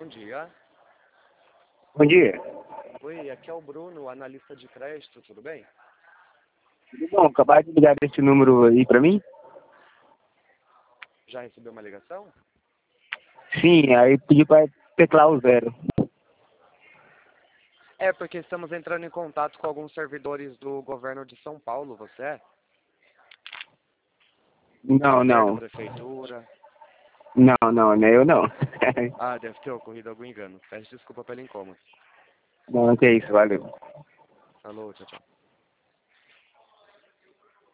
dia. Bom dia. Oi, aqui é o Bruno, analista de crédito, tudo bem? Tudo bom? Acabaram de ligar esse número aí pra mim? Já recebeu uma ligação? Sim, aí pedi pra teclar o 0. É, porque estamos entrando em contato com alguns servidores do governo de São Paulo, você é? Não, Governo, não. prefeitura. Não, não é eu não. Ah, deve ter ocorrido algum engano. Peço desculpa pelo incômodo. Não, que é isso, valeu. Falou, tchau, tchau.